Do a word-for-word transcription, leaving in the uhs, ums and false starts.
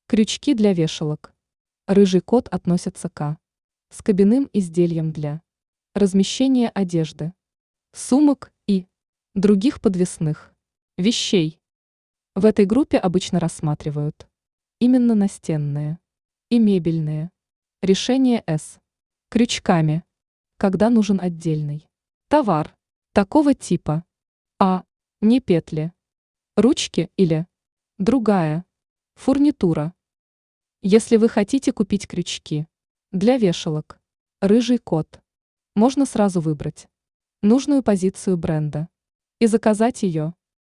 Крючки для вешалок. Рыжий кот относится к скобяным изделиям для размещения одежды, сумок и других подвесных вещей. В этой группе обычно рассматривают именно настенные и мебельные решения с крючками, когда нужен отдельный товар такого типа, а не петли, ручки или другая фурнитура. Если вы хотите купить крючки для вешалок «Рыжий кот», можно сразу выбрать нужную позицию бренда и заказать ее